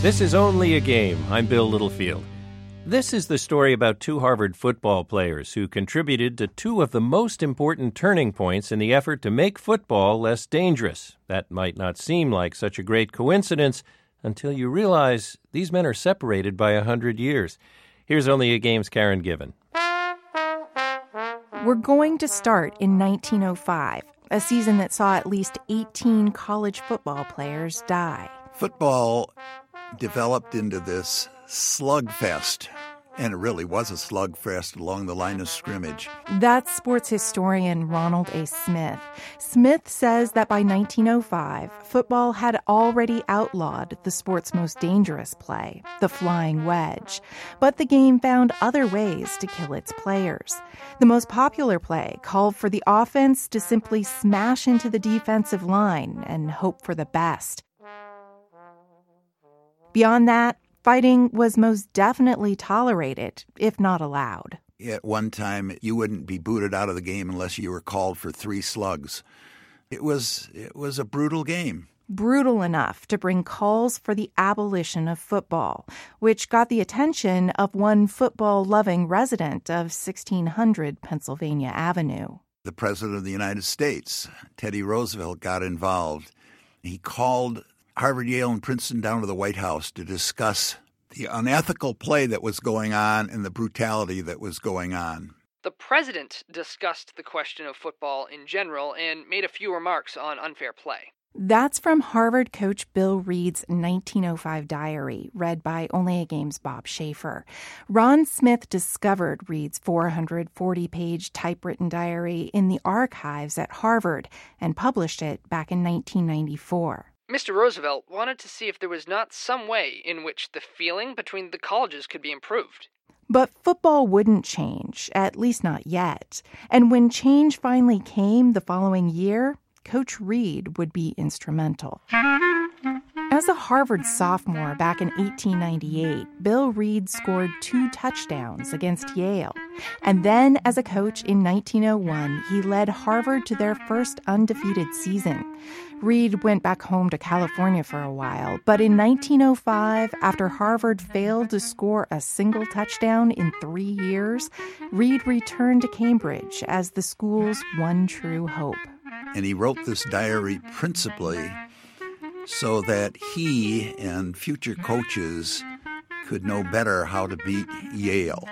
This is Only a Game. I'm Bill Littlefield. This is the story about two Harvard football players who contributed to two of the most important turning points in the effort to make football less dangerous. That might not seem like such a great coincidence until you realize these men are separated by 100 years. Here's Only a Game's Karen Given. We're going to start in 1905, a season that saw at least 18 college football players die. Football developed into this slugfest, and it really was a slugfest along the line of scrimmage. That's sports historian Ronald A. Smith. Smith says that by 1905, football had already outlawed the sport's most dangerous play, the flying wedge. But the game found other ways to kill its players. The most popular play called for the offense to simply smash into the defensive line and hope for the best. Beyond that, fighting was most definitely tolerated, if not allowed. At one time, you wouldn't be booted out of the game unless you were called for 3 slugs. It was a brutal game. Brutal enough to bring calls for the abolition of football, which got the attention of one football-loving resident of 1600 Pennsylvania Avenue. The President of the United States, Teddy Roosevelt, got involved. He called Harvard, Yale, and Princeton down to the White House to discuss the unethical play that was going on and the brutality that was going on. The president discussed the question of football in general and made a few remarks on unfair play. That's from Harvard coach Bill Reed's 1905 diary, read by Only a Game's Bob Schaefer. Ron Smith discovered Reed's 440-page typewritten diary in the archives at Harvard and published it back in 1994. Mr. Roosevelt wanted to see if there was not some way in which the feeling between the colleges could be improved. But football wouldn't change, at least not yet. And when change finally came the following year, Coach Reed would be instrumental. As a Harvard sophomore back in 1898, Bill Reed scored 2 touchdowns against Yale. And then as a coach in 1901, he led Harvard to their first undefeated season. Reed went back home to California for a while, but in 1905, after Harvard failed to score a single touchdown in 3 years, Reed returned to Cambridge as the school's one true hope. And he wrote this diary principally so that he and future coaches could know better how to beat Yale.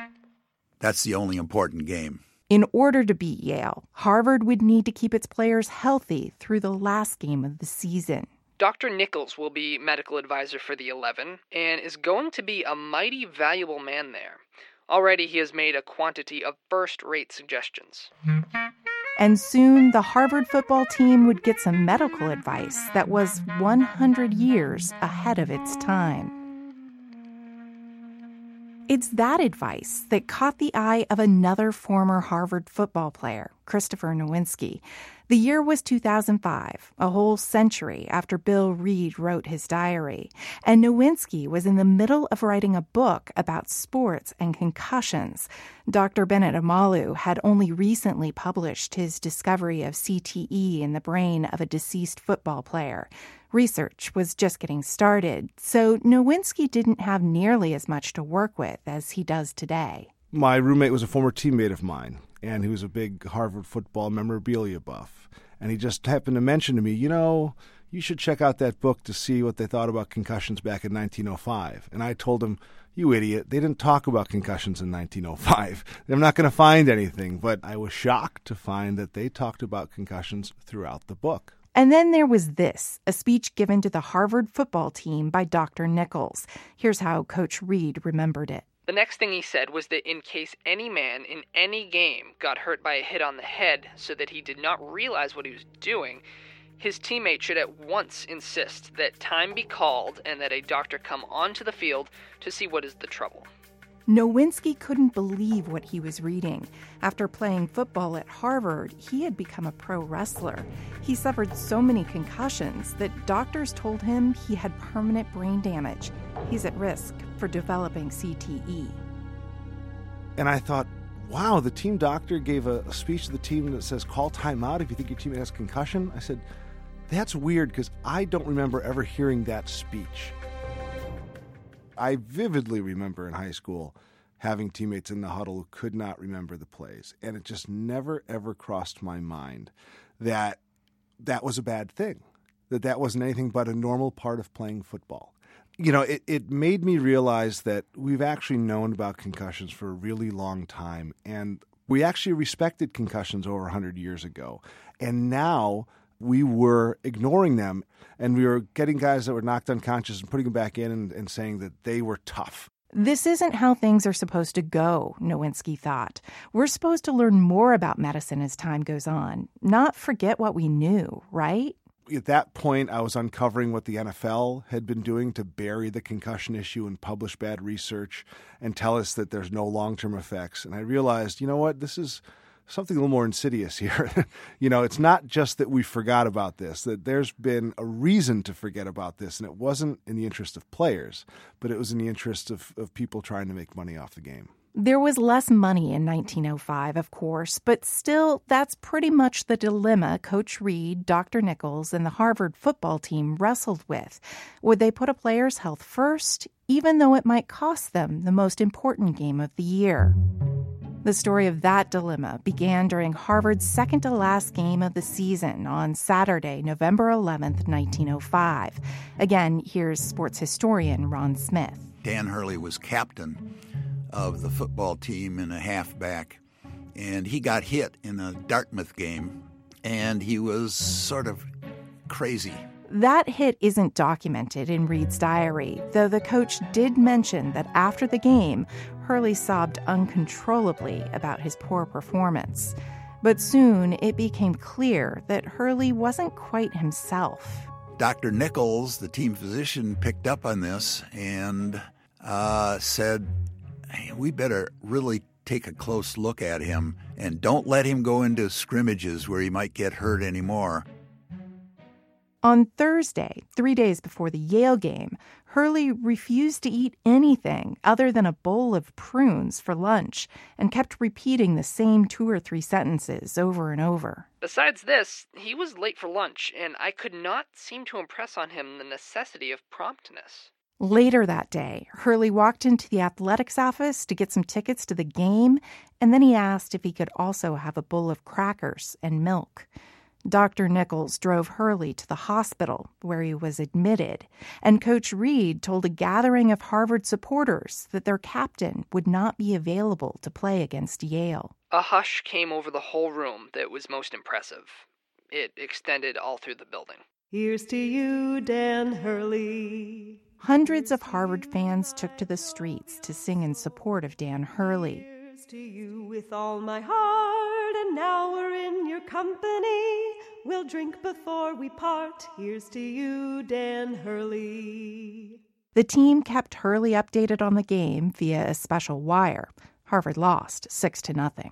That's the only important game. In order to beat Yale, Harvard would need to keep its players healthy through the last game of the season. Dr. Nichols will be medical advisor for the 11 and is going to be a mighty valuable man there. Already he has made a quantity of first-rate suggestions. And soon the Harvard football team would get some medical advice that was 100 years ahead of its time. It's that advice that caught the eye of another former Harvard football player, Christopher Nowinski. The year was 2005, a whole century after Bill Reed wrote his diary. And Nowinski was in the middle of writing a book about sports and concussions. Dr. Bennett Omalu had only recently published his discovery of CTE in the brain of a deceased football player. Research was just getting started, so Nowinski didn't have nearly as much to work with as he does today. My roommate was a former teammate of mine, and he was a big Harvard football memorabilia buff. And he just happened to mention to me, you should check out that book to see what they thought about concussions back in 1905. And I told him, you idiot, they didn't talk about concussions in 1905. I'm not going to find anything. But I was shocked to find that they talked about concussions throughout the book. And then there was this, a speech given to the Harvard football team by Dr. Nichols. Here's how Coach Reed remembered it. The next thing he said was that in case any man in any game got hurt by a hit on the head so that he did not realize what he was doing, his teammate should at once insist that time be called and that a doctor come onto the field to see what is the trouble. Nowinski couldn't believe what he was reading. After playing football at Harvard, he had become a pro wrestler. He suffered so many concussions that doctors told him he had permanent brain damage. He's at risk for developing CTE. And I thought, wow, the team doctor gave a speech to the team that says, call timeout if you think your teammate has concussion. I said, that's weird because I don't remember ever hearing that speech. I vividly remember in high school having teammates in the huddle who could not remember the plays. And it just never, ever crossed my mind that that was a bad thing, that wasn't anything but a normal part of playing football. You know, it made me realize that we've actually known about concussions for a really long time, and we actually respected concussions over 100 years ago. And now we were ignoring them, and we were getting guys that were knocked unconscious and putting them back in and saying that they were tough. This isn't how things are supposed to go, Nowinski thought. We're supposed to learn more about medicine as time goes on, not forget what we knew, right? At that point, I was uncovering what the NFL had been doing to bury the concussion issue and publish bad research and tell us that there's no long-term effects. And I realized, you know what, this is something a little more insidious here. You know, it's not just that we forgot about this, that there's been a reason to forget about this, and it wasn't in the interest of players, but it was in the interest of people trying to make money off the game. There was less money in 1905, of course, but still, that's pretty much the dilemma Coach Reid, Dr. Nichols, and the Harvard football team wrestled with. Would they put a player's health first, even though it might cost them the most important game of the year? The story of that dilemma began during Harvard's second-to-last game of the season on Saturday, November 11th, 1905. Again, here's sports historian Ron Smith. Dan Hurley was captain of the football team and a halfback, and he got hit in a Dartmouth game, and he was sort of crazy. That hit isn't documented in Reid's diary, though the coach did mention that after the game, Hurley sobbed uncontrollably about his poor performance. But soon it became clear that Hurley wasn't quite himself. Dr. Nichols, the team physician, picked up on this and said, hey, we better really take a close look at him and don't let him go into scrimmages where he might get hurt anymore. On Thursday, 3 days before the Yale game, Hurley refused to eat anything other than a bowl of prunes for lunch and kept repeating the same 2 or 3 sentences over and over. Besides this, he was late for lunch, and I could not seem to impress on him the necessity of promptness. Later that day, Hurley walked into the athletics office to get some tickets to the game, and then he asked if he could also have a bowl of crackers and milk. Dr. Nichols drove Hurley to the hospital, where he was admitted, and Coach Reid told a gathering of Harvard supporters that their captain would not be available to play against Yale. A hush came over the whole room that was most impressive. It extended all through the building. Here's to you, Dan Hurley. Hundreds of Harvard fans took to the streets to sing in support of Dan Hurley. Here's to you with all my heart, and now we're in your company. We'll drink before we part. Here's to you, Dan Hurley. The team kept Hurley updated on the game via a special wire. Harvard lost 6-0.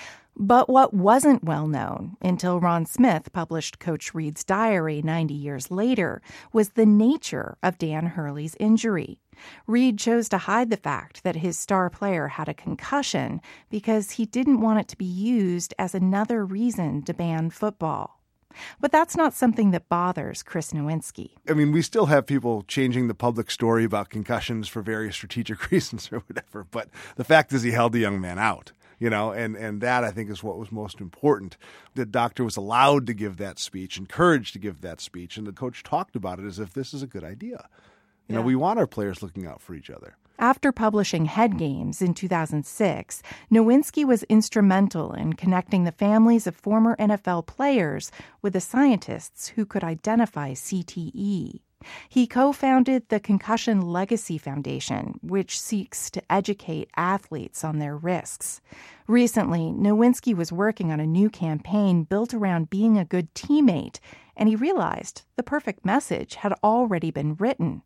But what wasn't well known until Ron Smith published Coach Reid's diary 90 years later was the nature of Dan Hurley's injury. Reid chose to hide the fact that his star player had a concussion because he didn't want it to be used as another reason to ban football. But that's not something that bothers Chris Nowinski. I mean, we still have people changing the public story about concussions for various strategic reasons or whatever, but the fact is he held the young man out. You know, and that, I think, is what was most important. The doctor was allowed to give that speech, encouraged to give that speech, and the coach talked about it as if this is a good idea. You know, we want our players looking out for each other. After publishing Head Games in 2006, Nowinski was instrumental in connecting the families of former NFL players with the scientists who could identify CTE. He co-founded the Concussion Legacy Foundation, which seeks to educate athletes on their risks. Recently, Nowinski was working on a new campaign built around being a good teammate, and he realized the perfect message had already been written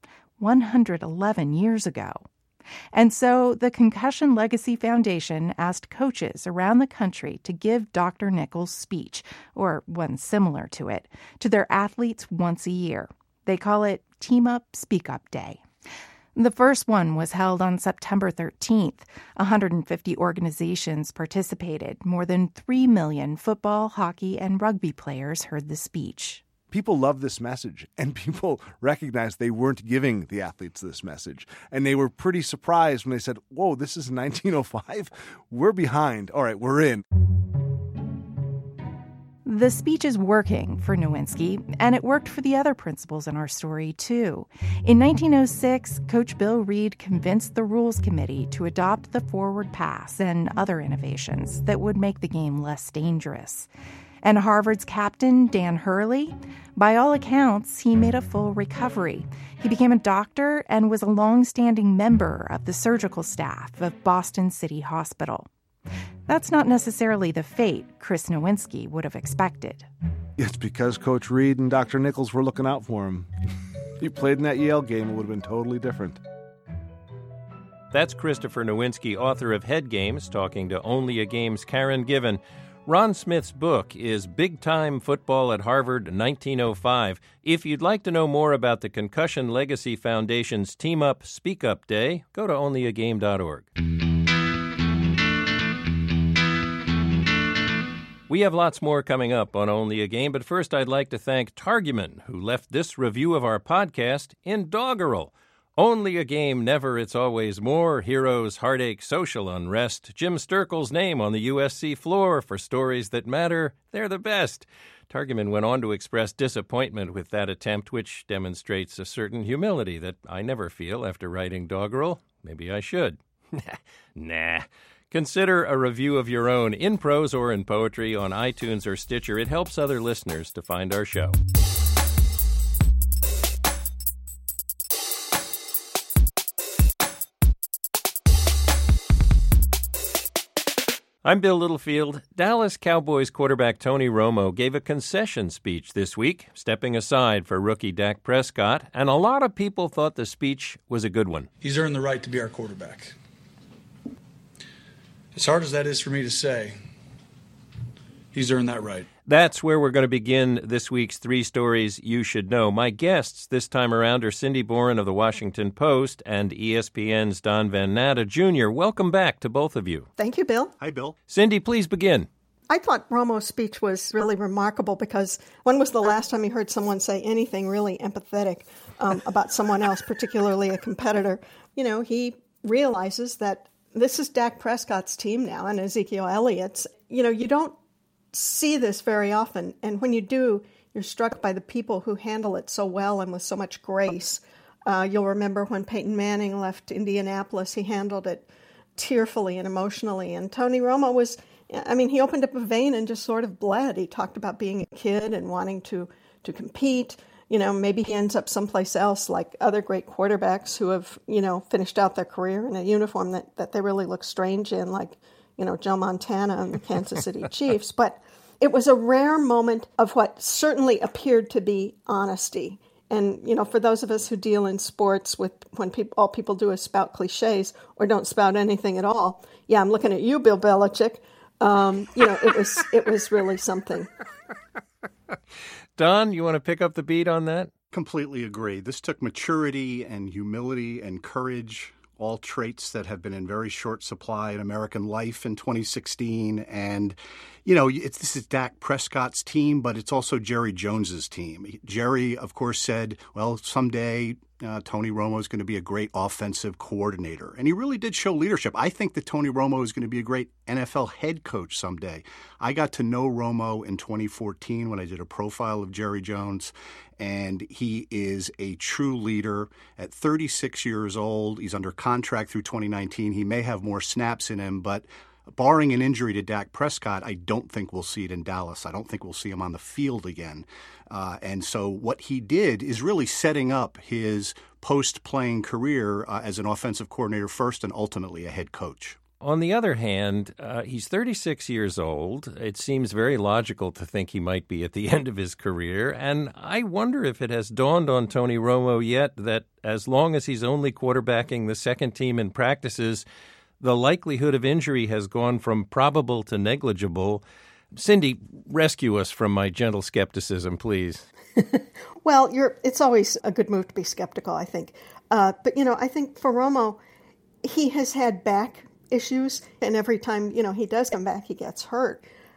111 years ago. And so the Concussion Legacy Foundation asked coaches around the country to give Dr. Nichols' speech, or one similar to it, to their athletes once a year. They call it Team Up, Speak Up Day. The first one was held on September 13th. 150 organizations participated. More than 3 million football, hockey, and rugby players heard the speech. people love this message, and people recognized they weren't giving the athletes this message. And they were pretty surprised when they said, whoa, this is 1905? We're behind. All right, we're in. The speech is working for Nowinski, and it worked for the other principals in our story, too. In 1906, Coach Bill Reed convinced the Rules Committee to adopt the forward pass and other innovations that would make the game less dangerous. And Harvard's captain, Dan Hurley, by all accounts, he made a full recovery. He became a doctor and was a long-standing member of the surgical staff of Boston City Hospital. That's not necessarily the fate Chris Nowinski would have expected. It's because Coach Reed and Dr. Nichols were looking out for him. If he played in that Yale game, it would have been totally different. That's Christopher Nowinski, author of Head Games, talking to Only a Game's Karen Given. Ron Smith's book is Big Time Football at Harvard 1905. If you'd like to know more about the Concussion Legacy Foundation's Team Up, Speak Up Day, go to onlyagame.org. We have lots more coming up on Only a Game, but first I'd like to thank Targuman, who left this review of our podcast in doggerel. Only a game, never, it's always more. Heroes, heartache, social unrest. Jim Sterkel's name on the USC floor. For stories that matter, they're the best. Targuman went on to express disappointment with that attempt, which demonstrates a certain humility that I never feel after writing doggerel. Maybe I should. Nah. Consider a review of your own, in prose or in poetry, on iTunes or Stitcher. It helps other listeners to find our show. I'm Bill Littlefield. Dallas Cowboys quarterback Tony Romo gave a concession speech this week, stepping aside for rookie Dak Prescott, and a lot of people thought the speech was a good one. He's earned the right to be our quarterback. As hard as that is for me to say, he's earned that right. That's where we're going to begin this week's 3 stories you should know. My guests this time around are Cindy Boren of the Washington Post and ESPN's Don Van Natta Jr. Welcome back to both of you. Thank you, Bill. Hi, Bill. Cindy, please begin. I thought Romo's speech was really remarkable because when was the last time you heard someone say anything really empathetic about someone else, particularly a competitor? You know, he realizes that this is Dak Prescott's team now and Ezekiel Elliott's. You know, you don't see this very often. And when you do, you're struck by the people who handle it so well and with so much grace. You'll remember when Peyton Manning left Indianapolis, he handled it tearfully and emotionally. And Tony Romo was, he opened up a vein and just sort of bled. He talked about being a kid and wanting to compete. You know, maybe he ends up someplace else like other great quarterbacks who have, finished out their career in a uniform that they really look strange in, like, Joe Montana and the Kansas City Chiefs. But it was a rare moment of what certainly appeared to be honesty. And, for those of us who deal in sports with when all people do is spout cliches or don't spout anything at all. Yeah, I'm looking at you, Bill Belichick. It was really something. Don, you want to pick up the beat on that? Completely agree. This took maturity and humility and courage, all traits that have been in very short supply in American life in 2016. And, this is Dak Prescott's team, but it's also Jerry Jones's team. Jerry, of course, said, well, someday Tony Romo is going to be a great offensive coordinator. And he really did show leadership. I think that Tony Romo is going to be a great NFL head coach someday. I got to know Romo in 2014 when I did a profile of Jerry Jones, and he is a true leader. At 36 years old, he's under contract through 2019. He may have more snaps in him, but barring an injury to Dak Prescott, I don't think we'll see it in Dallas. I don't think we'll see him on the field again. And so what he did is really setting up his post-playing career as an offensive coordinator first and ultimately a head coach. On the other hand, he's 36 years old. It seems very logical to think he might be at the end of his career. And I wonder if it has dawned on Tony Romo yet that as long as he's only quarterbacking the second team in practices, the likelihood of injury has gone from probable to negligible. Cindy, rescue us from my gentle skepticism, please. Well, it's always a good move to be skeptical, I think. But I think for Romo, he has had back issues, and every time, he does come back, he gets hurt.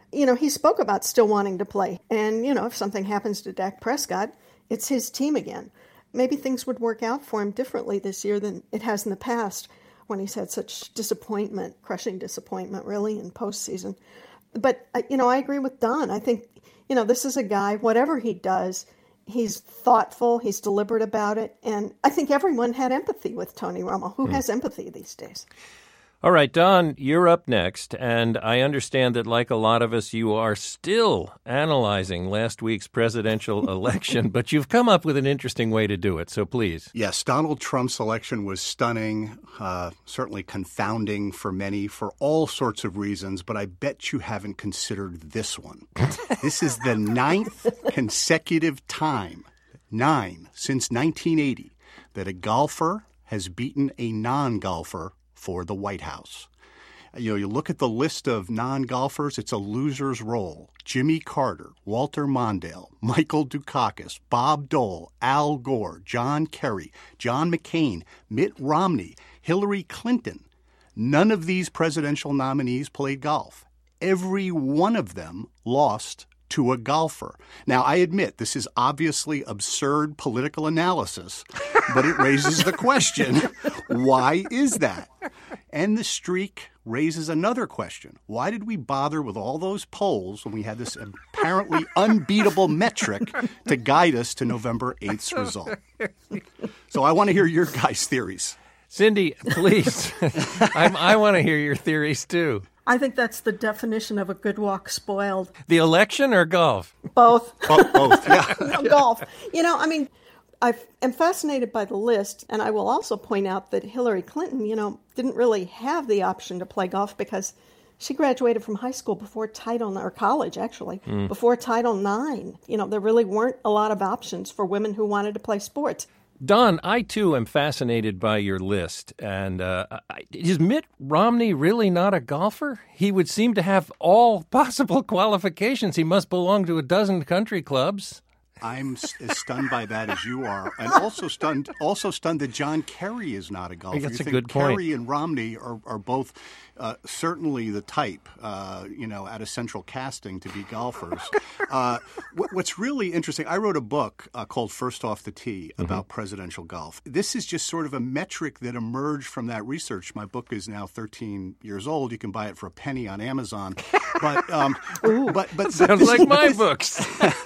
He spoke about still wanting to play. And, if something happens to Dak Prescott, it's his team again. Maybe things would work out for him differently this year than it has in the past when he's had such disappointment, crushing disappointment, really, in postseason. But, I agree with Don. I think, this is a guy, whatever he does, he's thoughtful, he's deliberate about it. And I think everyone had empathy with Tony Romo. Who has empathy these days? All right, Don, you're up next, and I understand that, like a lot of us, you are still analyzing last week's presidential election, but you've come up with an interesting way to do it, so please. Yes, Donald Trump's election was stunning, certainly confounding for many for all sorts of reasons, but I bet you haven't considered this one. This is the 9th consecutive time, 9 since 1980, that a golfer has beaten a non-golfer for the White House. You look at the list of non-golfers, it's a loser's roll. Jimmy Carter, Walter Mondale, Michael Dukakis, Bob Dole, Al Gore, John Kerry, John McCain, Mitt Romney, Hillary Clinton. None of these presidential nominees played golf. Every one of them lost to a golfer. Now, I admit this is obviously absurd political analysis, but it raises the question, why is that? And the streak raises another question. Why did we bother with all those polls when we had this apparently unbeatable metric to guide us to November 8th's result? So I want to hear your guys' theories. Cindy, please. I want to hear your theories, too. I think that's the definition of a good walk spoiled. The election or golf? Both. Both, yeah. No, golf. I am fascinated by the list, and I will also point out that Hillary Clinton, didn't really have the option to play golf because she graduated from high school before college, actually, before Title IX. There really weren't a lot of options for women who wanted to play sports. Don, I, too, am fascinated by your list. And is Mitt Romney really not a golfer? He would seem to have all possible qualifications. He must belong to a dozen country clubs. I'm as stunned by that as you are, and also stunned that John Kerry is not a golfer. That's you a good point. Kerry and Romney are both certainly the type, at a central casting to be golfers. What's really interesting, I wrote a book called First Off the Tee about presidential golf. This is just sort of a metric that emerged from that research. My book is now 13 years old. You can buy it for a penny on Amazon. But sounds like my books.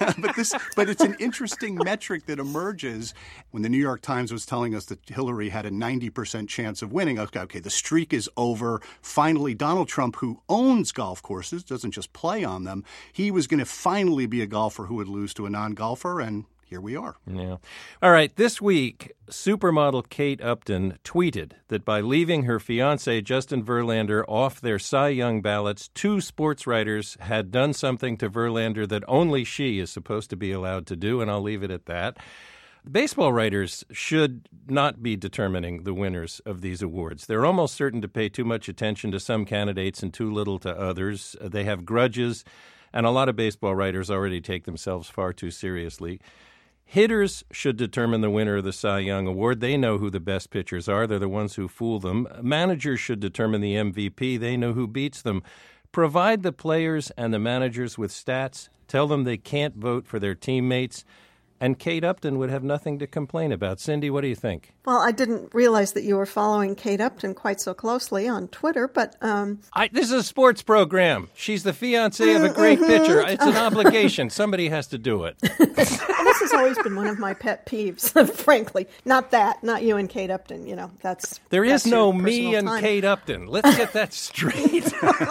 But it's an interesting metric that emerges when the New York Times was telling us that Hillary had a 90% chance of winning. Okay, the streak is over. Finally, Donald Trump, who owns golf courses, doesn't just play on them, he was going to finally be a golfer who would lose to a non-golfer, and here we are. Yeah. All right, this week, supermodel Kate Upton tweeted that by leaving her fiancé Justin Verlander off their Cy Young ballots, 2 sports writers had done something to Verlander that only she is supposed to be allowed to do, and I'll leave it at that. Baseball writers should not be determining the winners of these awards. They're almost certain to pay too much attention to some candidates and too little to others. They have grudges, and a lot of baseball writers already take themselves far too seriously. Hitters should determine the winner of the Cy Young Award. They know who the best pitchers are. They're the ones who fool them. Managers should determine the MVP. They know who beats them. Provide the players and the managers with stats. Tell them they can't vote for their teammates. And Kate Upton would have nothing to complain about. Cindy, what do you think? Well, I didn't realize that you were following Kate Upton quite so closely on Twitter, but... This is a sports program. She's the fiancée of a great pitcher. It's an obligation. Somebody has to do it. This has always been one of my pet peeves, frankly. Not you and Kate Upton, that's... There is no me and time. Kate Upton. Let's get that straight.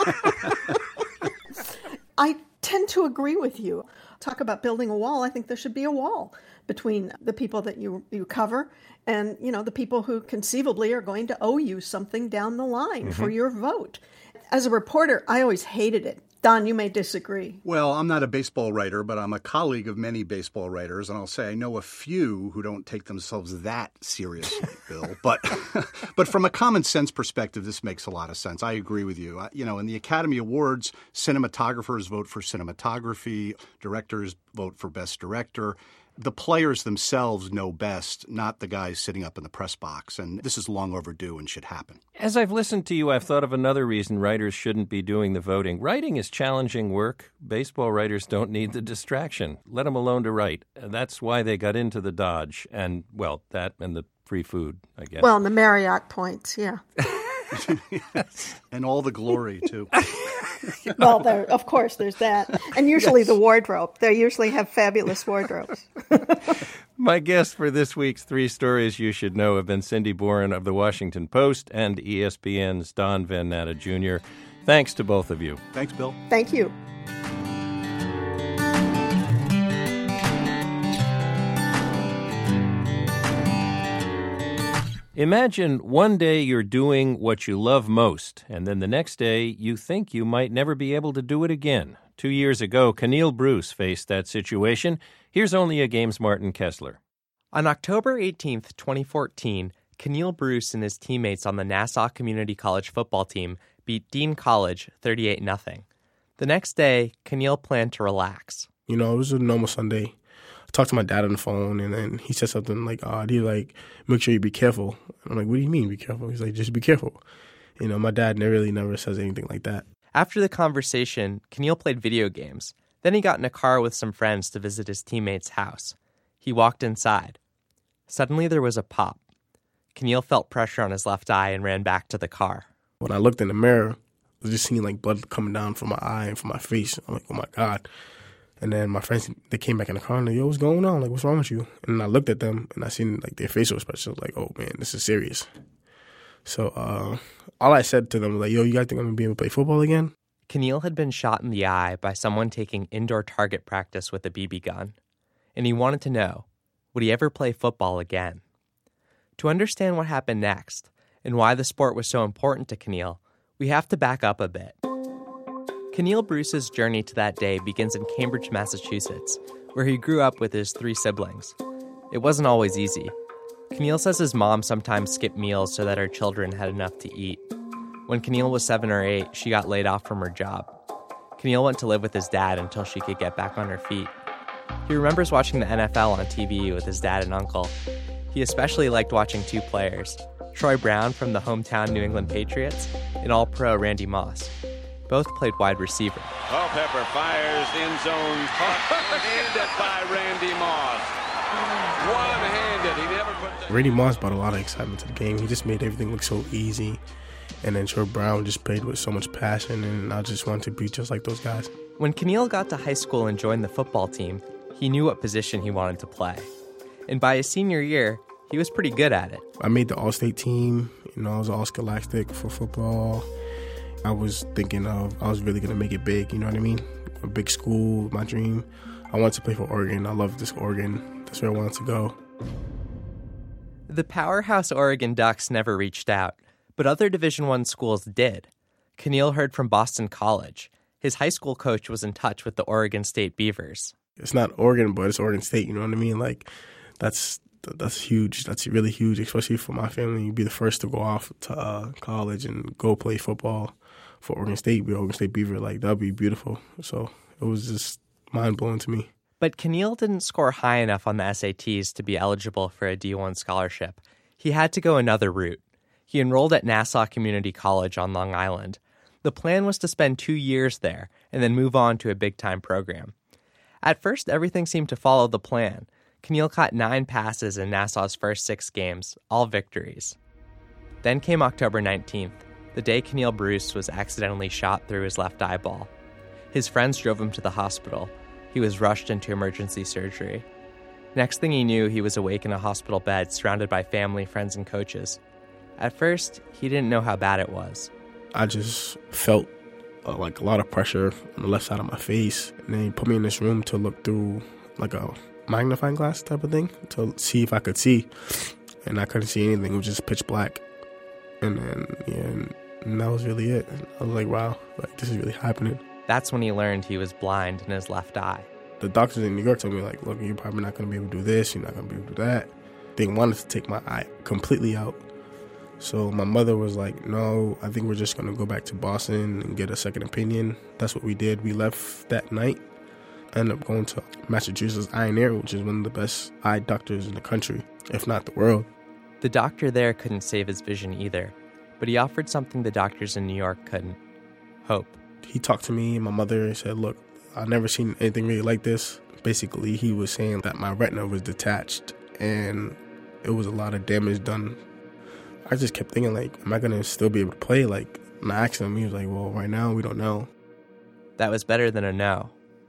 I tend to agree with you. Talk about building a wall. I think there should be a wall between the people that you cover and, the people who conceivably are going to owe you something down the line for your vote. As a reporter, I always hated it. Don, you may disagree. Well, I'm not a baseball writer, but I'm a colleague of many baseball writers, and I'll say I know a few who don't take themselves that seriously, Bill. But from a common sense perspective, this makes a lot of sense. I agree with you. In the Academy Awards, cinematographers vote for cinematography, directors vote for Best Director. the players themselves know best, not the guys sitting up in the press box. And this is long overdue and should happen. As I've listened to you, I've thought of another reason writers shouldn't be doing the voting. Writing is challenging work. Baseball writers don't need the distraction. Let them alone to write. That's why they got into the Dodge. And, well, that and the free food, I guess. Well, and the Marriott points, yeah. And all the glory, too. Well, of course, there's that. And usually the wardrobe. They usually have fabulous wardrobes. My guests for this week's 3 Stories You Should Know have been Cindy Boren of The Washington Post and ESPN's Don Van Natta Jr. Thanks to both of you. Thanks, Bill. Thank you. Imagine one day you're doing what you love most, and then the next day you think you might never be able to do it again. 2 years ago, Keneal Bruce faced that situation. Here's only a game's Martin Kessler. On October 18th, 2014, Keneal Bruce and his teammates on the Nassau Community College football team beat Dean College 38-0. The next day, Keneal planned to relax. You know, it was a normal Sunday. Talked to my dad on the phone, and then he said something like, make sure you be careful. And I'm like, what do you mean be careful? He's like, just be careful. You know, my dad really never says anything like that. After the conversation, Keneal played video games. Then he got in a car with some friends to visit his teammate's house. He walked inside. Suddenly there was a pop. Keneal felt pressure on his left eye and ran back to the car. When I looked in the mirror, I was just seeing like blood coming down from my eye and from my face. I'm like, oh my God. And then my friends, they came back in the car and like, yo, what's going on? Like, what's wrong with you? And I looked at them and I seen like their facial expressions. Like, oh man, this is serious. So all I said to them was like, yo, you guys think I'm going to be able to play football again? Keneal had been shot in the eye by someone taking indoor target practice with a BB gun. And he wanted to know, would he ever play football again? To understand what happened next and why the sport was so important to Keneal, we have to back up a bit. Keneal Bruce's journey to that day begins in Cambridge, Massachusetts, where he grew up with his 3 siblings. It wasn't always easy. Keneal says his mom sometimes skipped meals so that her children had enough to eat. When Keneal was 7 or 8, she got laid off from her job. Keneal went to live with his dad until she could get back on her feet. He remembers watching the NFL on TV with his dad and uncle. He especially liked watching 2 players, Troy Brown from the hometown New England Patriots and All-Pro Randy Moss. Both played wide receiver. Culpepper fires end zone, one-handed by Randy Moss. One-handed. He never put Randy Moss brought a lot of excitement to the game. He just made everything look so easy. And then Troy Brown just played with so much passion, and I just wanted to be just like those guys. When Keneal got to high school and joined the football team, he knew what position he wanted to play. And by his senior year, he was pretty good at it. I made the All-State team. You know, I was all-scholastic for football. I was thinking I was really going to make it big, you know what I mean? A big school, my dream. I wanted to play for Oregon. I loved this Oregon. That's where I wanted to go. The powerhouse Oregon Ducks never reached out, but other Division I schools did. Keneal heard from Boston College. His high school coach was in touch with the Oregon State Beavers. It's not Oregon, but it's Oregon State, you know what I mean? Like, that's huge. That's really huge, especially for my family. You'd be the first to go off to college and go play football for Oregon State, be Oregon State Beaver. Like, that would be beautiful. So it was just mind-blowing to me. But Keneal didn't score high enough on the SATs to be eligible for a D1 scholarship. He had to go another route. He enrolled at Nassau Community College on Long Island. The plan was to spend 2 years there and then move on to a big-time program. At first, everything seemed to follow the plan. Keneal caught 9 passes in Nassau's first 6 games, all victories. Then came October 19th, the day Keneal Bruce was accidentally shot through his left eyeball. His friends drove him to the hospital. He was rushed into emergency surgery. Next thing he knew, he was awake in a hospital bed, surrounded by family, friends, and coaches. At first, he didn't know how bad it was. I just felt like a lot of pressure on the left side of my face. And then he put me in this room to look through like a magnifying glass type of thing to see if I could see. And I couldn't see anything. It was just pitch black. And then, and that was really it. I was like, wow, like this is really happening. That's when he learned he was blind in his left eye. The doctors in New York told me, like, look, you're probably not going to be able to do this. You're not going to be able to do that. They wanted to take my eye completely out. So my mother was like, no, I think we're just going to go back to Boston and get a second opinion. That's what we did. We left that night. I ended up going to Massachusetts Eye and Ear, which is one of the best eye doctors in the country, if not the world. The doctor there couldn't save his vision either, but he offered something the doctors in New York couldn't: hope. He talked to me and my mother and said, look, I've never seen anything really like this. Basically, he was saying that my retina was detached and it was a lot of damage done. I just kept thinking, like, am I going to still be able to play? Like, and I asked him, he was like, well, right now we don't know. That was better than a no.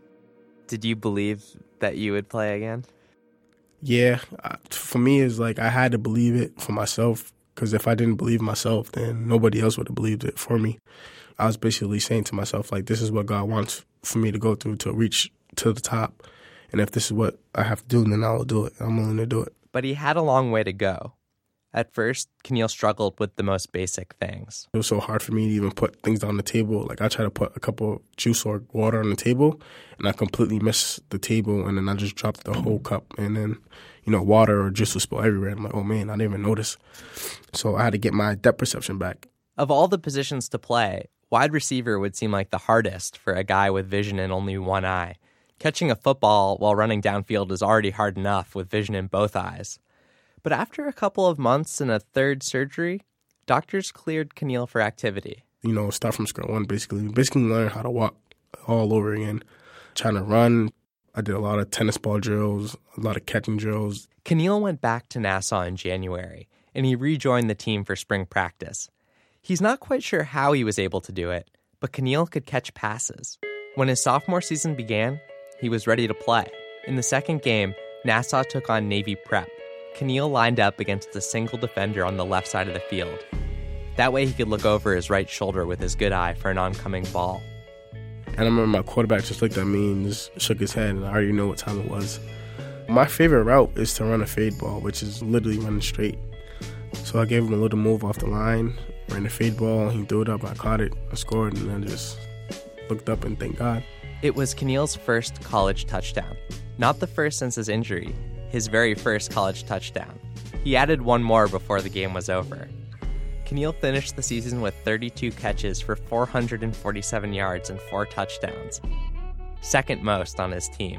Did you believe that you would play again? Yeah, for me, it's like I had to believe it for myself, because if I didn't believe myself, then nobody else would have believed it for me. I was basically saying to myself, like, this is what God wants for me to go through to reach to the top. And if this is what I have to do, then I'll do it. I'm willing to do it. But he had a long way to go. At first, Keneal struggled with the most basic things. It was so hard for me to even put things on the table. Like, I tried to put a cup of juice or water on the table, and I completely missed the table, and then I just dropped the whole cup. And then, water or juice would spill everywhere. I'm like, oh, man, I didn't even notice. So I had to get my depth perception back. Of all the positions to play, wide receiver would seem like the hardest for a guy with vision in only one eye. Catching a football while running downfield is already hard enough with vision in both eyes. But after a couple of months and a third surgery, doctors cleared Keneal for activity. Start from square one, basically learn how to walk all over again. Trying to run. I did a lot of tennis ball drills, a lot of catching drills. Keneal went back to Nassau in January, and he rejoined the team for spring practice. He's not quite sure how he was able to do it, but Keneal could catch passes. When his sophomore season began, he was ready to play. In the second game, Nassau took on Navy Prep. Keneal lined up against a single defender on the left side of the field. That way he could look over his right shoulder with his good eye for an oncoming ball. And I remember my quarterback just looked at me and just shook his head, and I already knew what time it was. My favorite route is to run a fade ball, which is literally running straight. So I gave him a little move off the line, ran a fade ball, he threw it up, I caught it, I scored, and then just looked up and thanked God. It was Keneal's first college touchdown. Not the first since his injury, his very first college touchdown. He added one more before the game was over. Keneal finished the season with 32 catches for 447 yards and 4 touchdowns, second most on his team.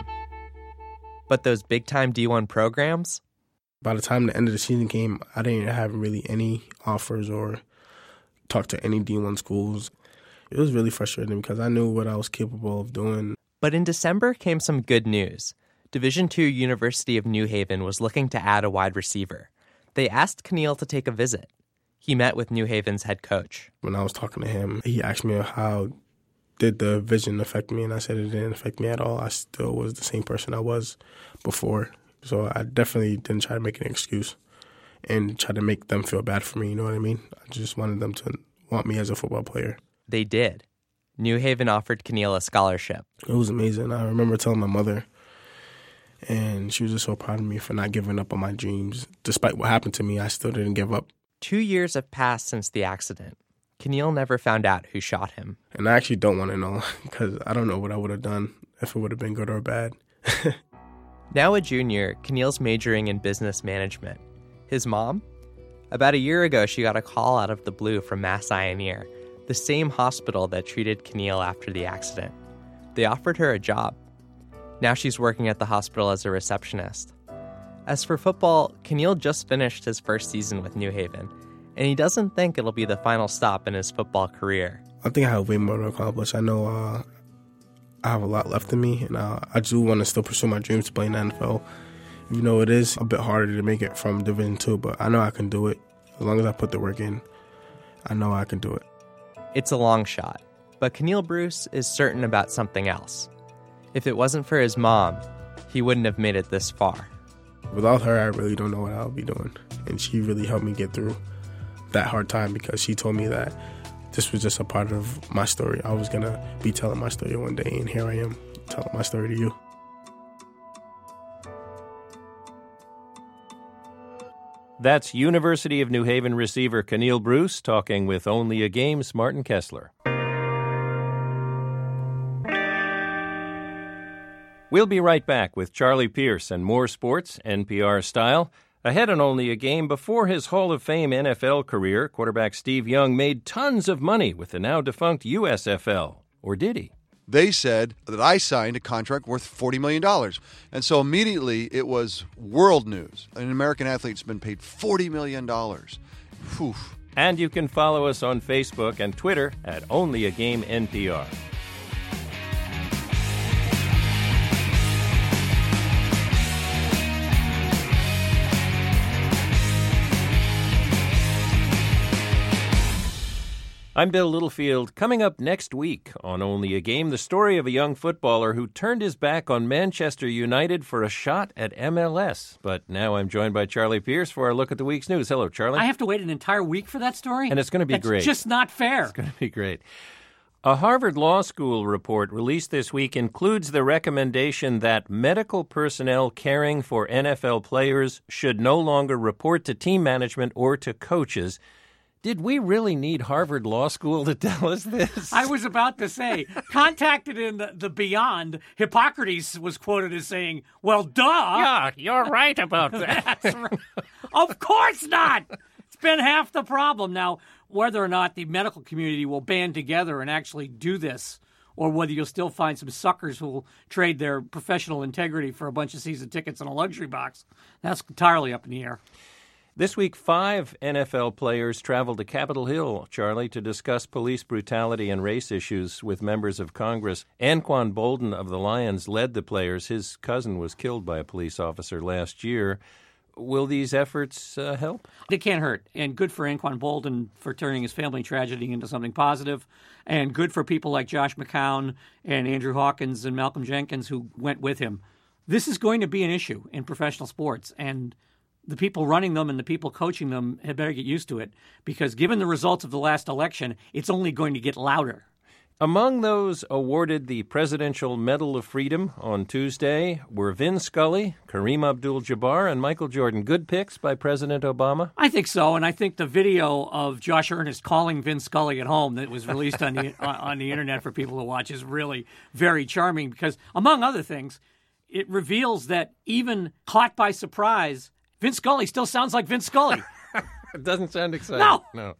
But those big-time D1 programs? By the time the end of the season came, I didn't have really any offers or talk to any D1 schools. It was really frustrating because I knew what I was capable of doing. But in December came some good news. Division II University of New Haven was looking to add a wide receiver. They asked Keneal to take a visit. He met with New Haven's head coach. When I was talking to him, he asked me how did the vision affect me, and I said it didn't affect me at all. I still was the same person I was before. So I definitely didn't try to make an excuse and try to make them feel bad for me, you know what I mean? I just wanted them to want me as a football player. They did. New Haven offered Keneal a scholarship. It was amazing. I remember telling my mother, and she was just so proud of me for not giving up on my dreams. Despite what happened to me, I still didn't give up. 2 years have passed since the accident. Keneal never found out who shot him. And I actually don't want to know, because I don't know what I would have done, if it would have been good or bad. Now a junior, Keneal's majoring in business management. His mom? About a year ago, she got a call out of the blue from Mass Eye and Ear, the same hospital that treated Keneal after the accident. They offered her a job. Now she's working at the hospital as a receptionist. As for football, Keneal just finished his first season with New Haven, and he doesn't think it'll be the final stop in his football career. I think I have way more to accomplish. I know I have a lot left in me, and I do want to still pursue my dreams to play in the NFL. You know, it is a bit harder to make it from Division II, but I know I can do it. As long as I put the work in, I know I can do it. It's a long shot, but Keneal Bruce is certain about something else. If it wasn't for his mom, he wouldn't have made it this far. Without her, I really don't know what I would be doing. And she really helped me get through that hard time because she told me that this was just a part of my story. I was going to be telling my story one day, and here I am telling my story to you. That's University of New Haven receiver Keneal Bruce talking with Only a Game's Martin Kessler. We'll be right back with Charlie Pierce and more sports, NPR style. Ahead on Only a Game, before his Hall of Fame NFL career, quarterback Steve Young made tons of money with the now-defunct USFL. Or did he? they said that I signed a contract worth $40 million. And so immediately it was world news. An American athlete's been paid $40 million. Whew. And you can follow us on Facebook and Twitter at Only a Game NPR. I'm Bill Littlefield. Coming up next week on Only a Game, the story of a young footballer who turned his back on Manchester United for a shot at MLS. But now I'm joined by Charlie Pierce for our look at the week's news. Hello, Charlie. I have to wait an entire week for that story? And it's going to be great. It's just not fair. It's going to be great. A Harvard Law School report released this week includes the recommendation that medical personnel caring for NFL players should no longer report to team management or to coaches. Did we really need Harvard Law School to tell us this? I was about to say, contacted in the Beyond, Hippocrates was quoted as saying, well, duh. Yeah, you're right about that. That's right. Of course not. It's been half the problem. Now, whether or not the medical community will band together and actually do this, or whether you'll still find some suckers who will trade their professional integrity for a bunch of season tickets and a luxury box, that's entirely up in the air. This week, 5 NFL players traveled to Capitol Hill, Charlie, to discuss police brutality and race issues with members of Congress. Anquan Boldin of the Lions led the players. His cousin was killed by a police officer last year. Will these efforts help? They can't hurt. And good for Anquan Boldin for turning his family tragedy into something positive. And good for people like Josh McCown and Andrew Hawkins and Malcolm Jenkins who went with him. This is going to be an issue in professional sports. And the people running them and the people coaching them had better get used to it, because given the results of the last election, it's only going to get louder. Among those awarded the Presidential Medal of Freedom on Tuesday were Vin Scully, Kareem Abdul-Jabbar, and Michael Jordan. Good picks by President Obama? I think so, and I think the video of Josh Earnest calling Vin Scully at home that was released on the internet for people to watch is really very charming because, among other things, it reveals that even caught by surprise, Vince Scully still sounds like Vince Scully. It doesn't sound exciting. No.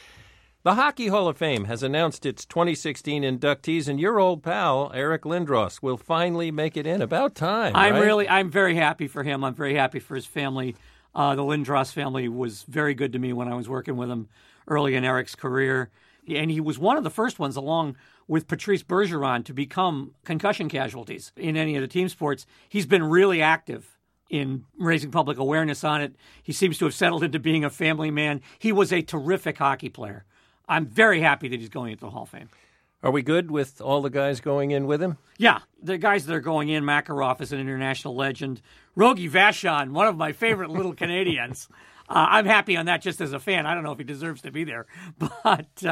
The Hockey Hall of Fame has announced its 2016 inductees, and your old pal, Eric Lindros, will finally make it in. About time, right? I'm very happy for him. I'm very happy for his family. The Lindros family was very good to me when I was working with him early in Eric's career. And he was one of the first ones, along with Patrice Bergeron, to become concussion casualties in any of the team sports. He's been really active in raising public awareness on it. He seems to have settled into being a family man. He was a terrific hockey player. I'm very happy that he's going into the Hall of Fame. Are we good with all the guys going in with him? Yeah, the guys that are going in, Makarov is an international legend. Rogie Vachon, one of my favorite little Canadians. I'm happy on that just as a fan. I don't know if he deserves to be there, but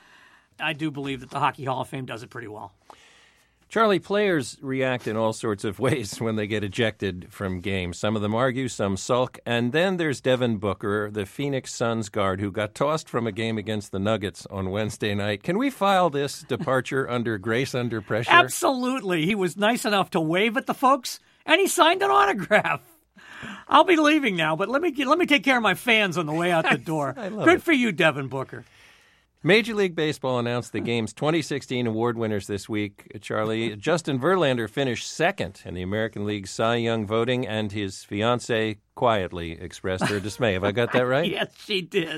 I do believe that the Hockey Hall of Fame does it pretty well. Charlie, players react in all sorts of ways when they get ejected from games. Some of them argue, some sulk. And then there's Devin Booker, the Phoenix Suns guard who got tossed from a game against the Nuggets on Wednesday night. Can we file this departure under grace under pressure? Absolutely. He was nice enough to wave at the folks, and he signed an autograph. I'll be leaving now, but let me take care of my fans on the way out the door. Good for you, Devin Booker. Major League Baseball announced the game's 2016 award winners this week. Charlie, Justin Verlander finished second in the American League Cy Young voting, and his fiancée quietly expressed her dismay. Have I got that right? Yes, she did.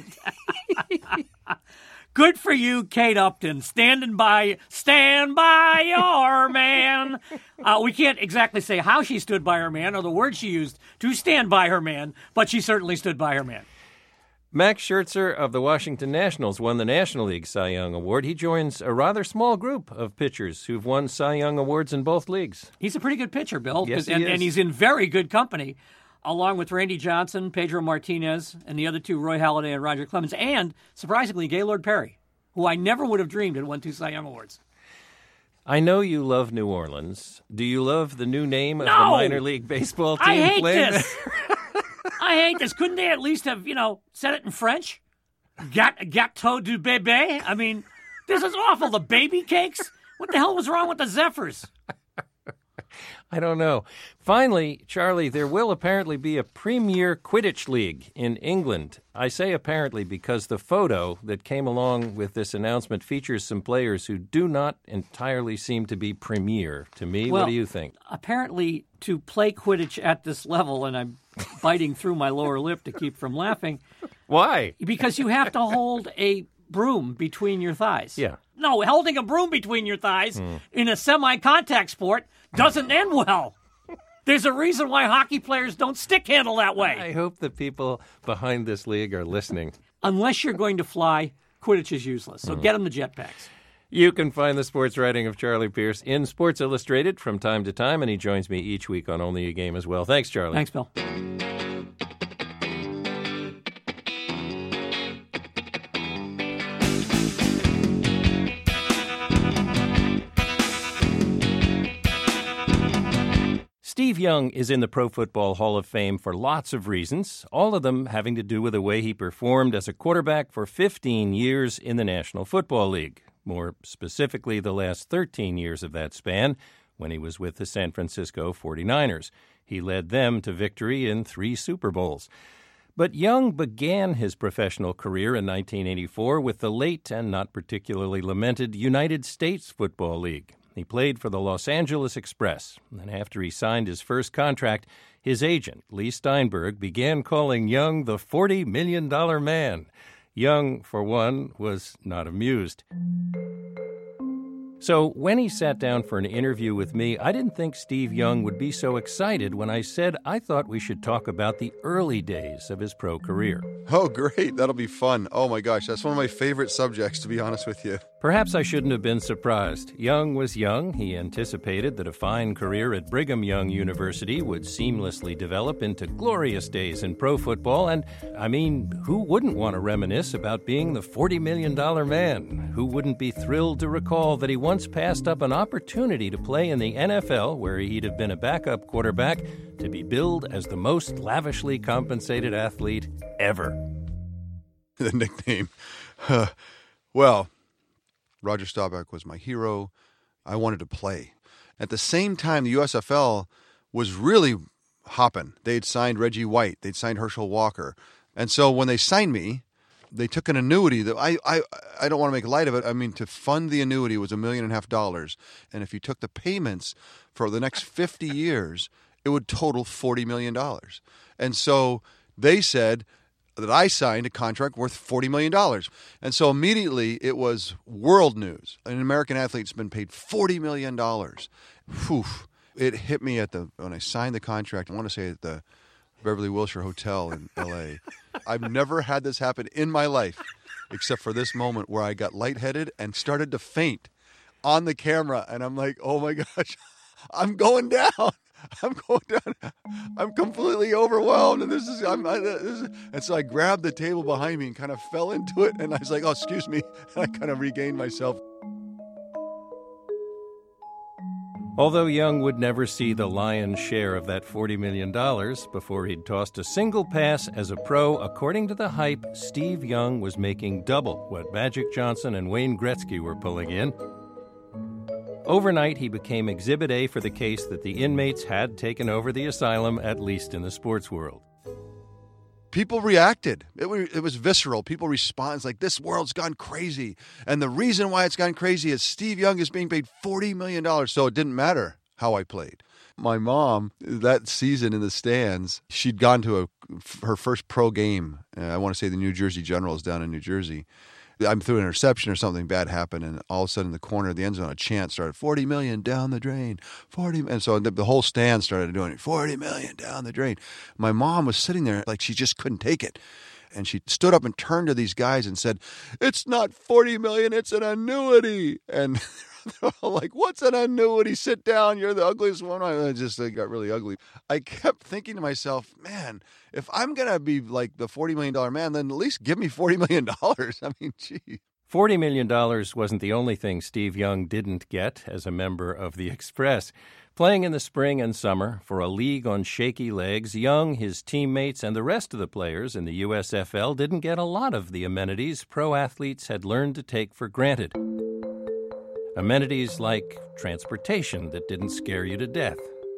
Good for you, Kate Upton. Stand by your man. We can't exactly say how she stood by her man or the word she used to stand by her man, but she certainly stood by her man. Max Scherzer of the Washington Nationals won the National League Cy Young Award. He joins a rather small group of pitchers who've won Cy Young Awards in both leagues. He's a pretty good pitcher, Bill. Yes, and he's in very good company, along with Randy Johnson, Pedro Martinez, and the other two, Roy Halladay and Roger Clemens, and, surprisingly, Gaylord Perry, who I never would have dreamed had won 2 Cy Young Awards. I know you love New Orleans. Do you love the new name of the minor league baseball team? I hate playing this. I hate this. Couldn't they at least have, said it in French? Gâteau du bébé? I mean, this is awful. The baby cakes? What the hell was wrong with the Zephyrs? I don't know. Finally, Charlie, there will apparently be a Premier Quidditch League in England. I say apparently because the photo that came along with this announcement features some players who do not entirely seem to be premier to me. Well, what do you think? Apparently, to play Quidditch at this level, and I'm biting through my lower lip to keep from laughing. Why? Because you have to hold a broom between your thighs. Yeah. No, holding a broom between your thighs in a semi-contact sport doesn't end well. There's a reason why hockey players don't stick handle that way. I hope the people behind this league are listening. Unless you're going to fly, Quidditch is useless. So get them the jetpacks. You can find the sports writing of Charlie Pierce in Sports Illustrated from time to time, and he joins me each week on Only a Game as well. Thanks, Charlie. Thanks, Bill. Steve Young is in the Pro Football Hall of Fame for lots of reasons, all of them having to do with the way he performed as a quarterback for 15 years in the National Football League. More specifically, the last 13 years of that span, when he was with the San Francisco 49ers. He led them to victory in 3 Super Bowls. But Young began his professional career in 1984 with the late and not particularly lamented United States Football League. He played for the Los Angeles Express, and after he signed his first contract, his agent, Lee Steinberg, began calling Young the $40 million man. Young, for one, was not amused. So when he sat down for an interview with me, I didn't think Steve Young would be so excited when I said I thought we should talk about the early days of his pro career. Oh, great. That'll be fun. Oh, my gosh. That's one of my favorite subjects, to be honest with you. Perhaps I shouldn't have been surprised. Young was young. He anticipated that a fine career at Brigham Young University would seamlessly develop into glorious days in pro football. And, I mean, who wouldn't want to reminisce about being the $40 million man? Who wouldn't be thrilled to recall that he once passed up an opportunity to play in the NFL, where he'd have been a backup quarterback, to be billed as the most lavishly compensated athlete ever? The nickname. Well, Roger Staubach was my hero. I wanted to play. At the same time, the USFL was really hopping. They'd signed Reggie White. They'd signed Herschel Walker. And so when they signed me, they took an annuity that I don't want to make light of it. I mean, to fund the annuity was $1.5 million. And if you took the payments for the next 50 years, it would total $40 million. And so they said that I signed a contract worth $40 million. And so immediately it was world news. An American athlete's been paid $40 million. Whew. It hit me when I signed the contract, I want to say at the Beverly Wilshire Hotel in L.A. I've never had this happen in my life, except for this moment where I got lightheaded and started to faint on the camera. And I'm like, oh my gosh, I'm going down. I'm completely overwhelmed, and and so I grabbed the table behind me and kind of fell into it, and I was like, "Oh, excuse me," and I kind of regained myself. Although Young would never see the lion's share of that $40 million before he'd tossed a single pass as a pro, according to the hype, Steve Young was making double what Magic Johnson and Wayne Gretzky were pulling in. Overnight, he became Exhibit A for the case that the inmates had taken over the asylum, at least in the sports world. People reacted. It was visceral. People respond. It's like, this world's gone crazy. And the reason why it's gone crazy is Steve Young is being paid $40 million. So it didn't matter how I played. My mom, that season in the stands, she'd gone to her first pro game. I want to say the New Jersey Generals down in New Jersey. I'm through an interception or something bad happened, and all of a sudden in the corner of the end zone, a chant started, 40 million down the drain, 40, and so the whole stand started doing it, 40 million down the drain. My mom was sitting there like she just couldn't take it, and she stood up and turned to these guys and said, it's not 40 million, it's an annuity. And they're all like, what's an annuity? Sit down, you're the ugliest one. It got really ugly. I kept thinking to myself, man, if I'm going to be like the $40 million man, then at least give me $40 million. I mean, gee. $40 million wasn't the only thing Steve Young didn't get as a member of the Express. Playing in the spring and summer for a league on shaky legs, Young, his teammates, and the rest of the players in the USFL didn't get a lot of the amenities pro athletes had learned to take for granted. Amenities like transportation that didn't scare you to death,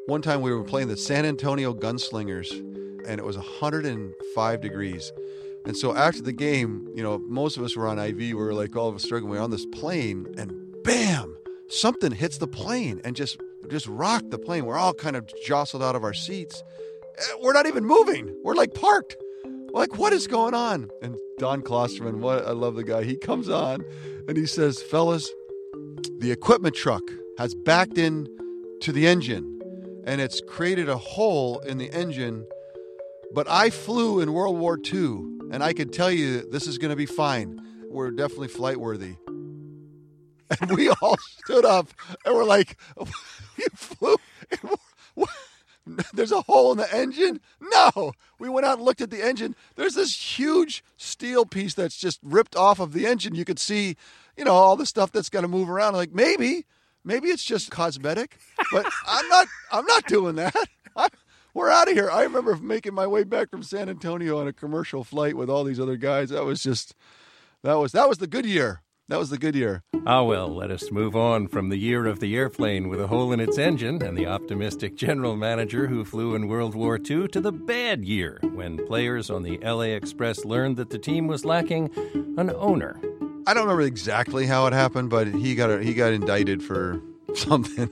One time we were playing the San Antonio Gunslingers, and it was 105 degrees. And so after the game, most of us were on IV. We were like all of us struggling. We were on this plane, and bam, something hits the plane and just rocked the plane. We're all kind of jostled out of our seats. We're not even moving. We're like parked. We're like, what is going on? And Don Klosterman, I love the guy. He comes on and he says, fellas, the equipment truck has backed in to the engine and it's created a hole in the engine. But I flew in World War II and I can tell you this is going to be fine. We're definitely flight worthy. And we all stood up and we're like, you flew? There's a hole in the engine? No. We went out and looked at the engine. There's this huge steel piece that's just ripped off of the engine. You could see, all the stuff that's got to move around. Like, maybe it's just cosmetic, but I'm not doing that. We're out of here. I remember making my way back from San Antonio on a commercial flight with all these other guys. That was the good year. That was the good year. Ah, well, let us move on from the year of the airplane with a hole in its engine and the optimistic general manager who flew in World War II to the bad year when players on the LA Express learned that the team was lacking an owner. I don't remember exactly how it happened, but he got indicted for something.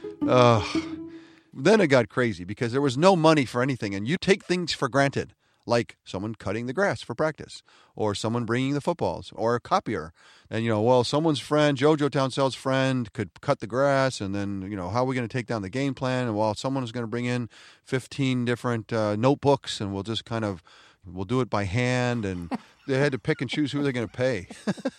Then it got crazy because there was no money for anything, and you take things for granted. Like someone cutting the grass for practice, or someone bringing the footballs, or a copier. And, someone's friend, Jojo Townsell's friend, could cut the grass, and then, how are we going to take down the game plan? And, someone is going to bring in 15 different notebooks, and we'll just we'll do it by hand. And they had to pick and choose who they're going to pay.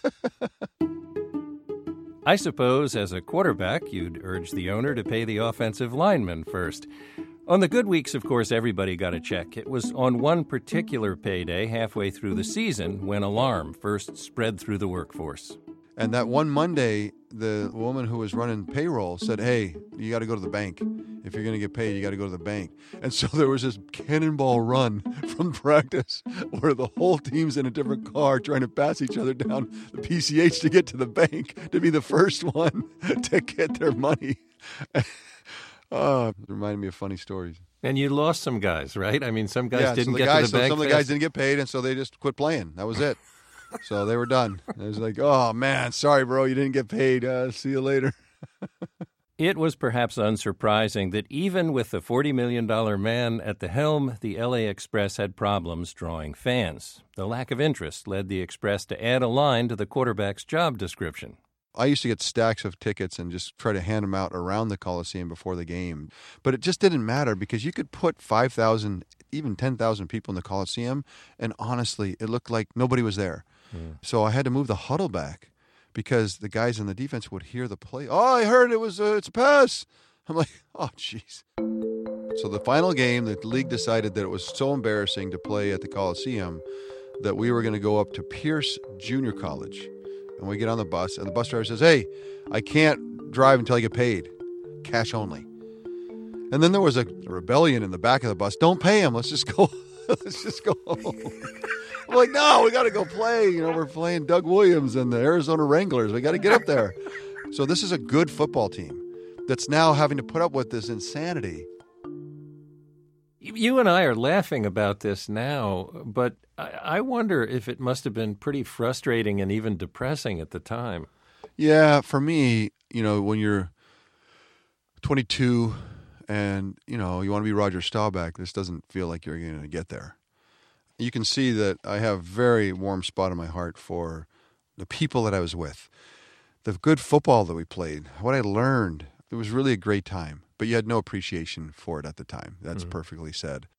I suppose as a quarterback, you'd urge the owner to pay the offensive lineman first. On the good weeks, of course, everybody got a check. It was on one particular payday halfway through the season when alarm first spread through the workforce. And that one Monday, the woman who was running payroll said, hey, you got to go to the bank. If you're going to get paid, you got to go to the bank. And so there was this cannonball run from practice where the whole team's in a different car trying to pass each other down the PCH to get to the bank to be the first one to get their money. It reminded me of funny stories. And you lost some guys, right? I mean, some guys didn't get to the bank. Some of the guys didn't get paid, and so they just quit playing. That was it. So they were done. It was like, oh, man, sorry, bro, you didn't get paid. See you later. It was perhaps unsurprising that even with the $40 million man at the helm, the LA Express had problems drawing fans. The lack of interest led the Express to add a line to the quarterback's job description. I used to get stacks of tickets and just try to hand them out around the Coliseum before the game. But it just didn't matter because you could put 5,000, even 10,000 people in the Coliseum, and honestly, it looked like nobody was there. So I had to move the huddle back because the guys in the defense would hear the play. Oh, I heard it's a pass. I'm like, oh, jeez. So the final game, the league decided that it was so embarrassing to play at the Coliseum that we were going to go up to Pierce Junior College. And we get on the bus, and the bus driver says, hey, I can't drive until I get paid. Cash only. And then there was a rebellion in the back of the bus. Don't pay him. Let's just go. Let's just go home. I'm like, no, we got to go play. We're playing Doug Williams and the Arizona Wranglers. We got to get up there. So this is a good football team that's now having to put up with this insanity. You and I are laughing about this now, but I wonder if it must have been pretty frustrating and even depressing at the time. Yeah, for me, when you're 22 and, you want to be Roger Staubach, this doesn't feel like you're going to get there. You can see that I have a very warm spot in my heart for the people that I was with, the good football that we played, what I learned. It was really a great time. But you had no appreciation for it at the time. That's perfectly said.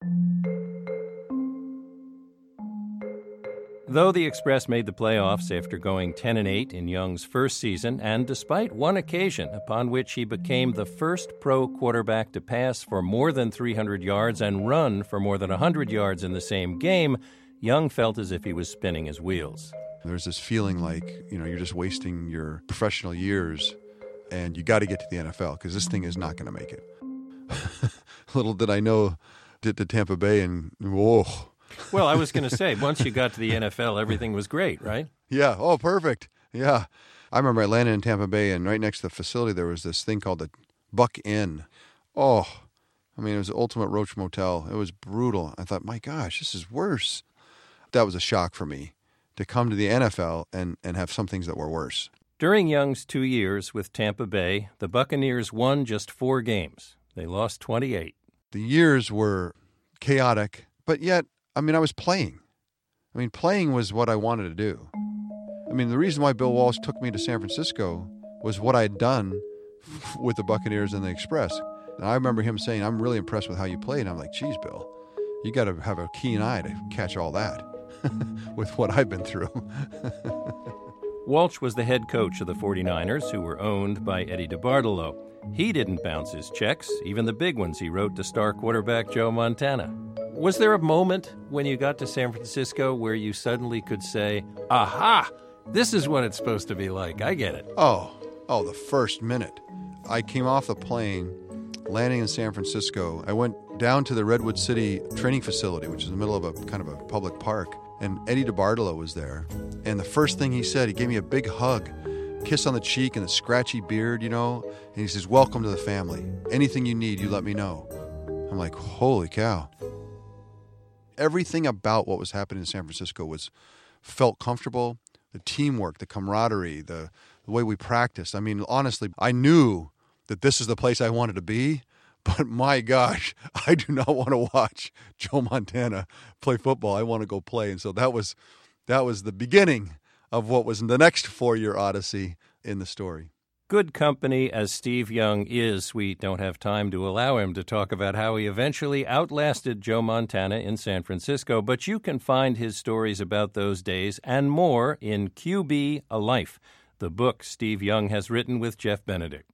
Though the Express made the playoffs after going 10-8 in Young's first season, and despite one occasion upon which he became the first pro quarterback to pass for more than 300 yards and run for more than 100 yards in the same game, Young felt as if he was spinning his wheels. There's this feeling like, you're just wasting your professional years and you got to get to the NFL because this thing is not going to make it. Little did I know, to Tampa Bay, and whoa. Well, I was going to say, once you got to the NFL, everything was great, right? Yeah. Oh, perfect. Yeah. I remember I landed in Tampa Bay, and right next to the facility, there was this thing called the Buck Inn. Oh, I mean, it was the ultimate Roach Motel. It was brutal. I thought, my gosh, this is worse. That was a shock for me to come to the NFL and have some things that were worse. During Young's 2 years with Tampa Bay, the Buccaneers won just 4 games. They lost 28. The years were chaotic, but yet, I mean, I was playing. I mean, playing was what I wanted to do. I mean, the reason why Bill Walsh took me to San Francisco was what I had done with the Buccaneers and the Express. And I remember him saying, I'm really impressed with how you played. And I'm like, geez, Bill, you got to have a keen eye to catch all that with what I've been through. Walsh was the head coach of the 49ers, who were owned by Eddie DeBartolo. He didn't bounce his checks, even the big ones he wrote to star quarterback Joe Montana. Was there a moment when you got to San Francisco where you suddenly could say, aha, this is what it's supposed to be like. I get it. Oh, the first minute. I came off the plane, landing in San Francisco. I went down to the Redwood City training facility, which is in the middle of a kind of a public park. And Eddie DeBartolo was there. And the first thing he said, he gave me a big hug, kiss on the cheek and a scratchy beard, you know. And he says, welcome to the family. Anything you need, you let me know. I'm like, holy cow. Everything about what was happening in San Francisco felt comfortable. The teamwork, the camaraderie, the way we practiced. I mean, honestly, I knew that this is the place I wanted to be. But my gosh, I do not want to watch Joe Montana play football. I want to go play. And so that was the beginning of what was the next 4-year odyssey in the story. Good company as Steve Young is, we don't have time to allow him to talk about how he eventually outlasted Joe Montana in San Francisco, but you can find his stories about those days and more in QB A Life, the book Steve Young has written with Jeff Benedict.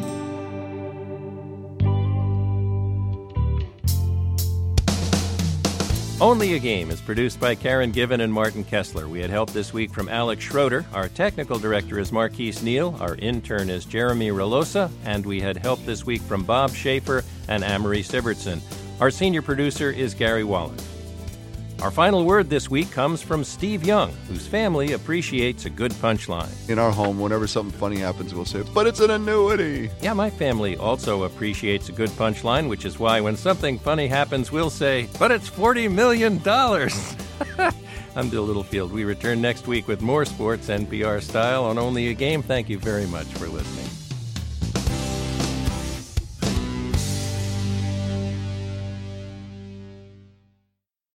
Only a Game is produced by Karen Given and Martin Kessler. We had help this week from Alex Schroeder. Our technical director is Marquise Neal. Our intern is Jeremy Relosa. And we had help this week from Bob Schaefer and Amory Sivertson. Our senior producer is Gary Wallen. Our final word this week comes from Steve Young, whose family appreciates a good punchline. In our home, whenever something funny happens, we'll say, but it's an annuity. Yeah, my family also appreciates a good punchline, which is why when something funny happens, we'll say, but it's $40 million. I'm Bill Littlefield. We return next week with more sports NPR style on Only a Game. Thank you very much for listening.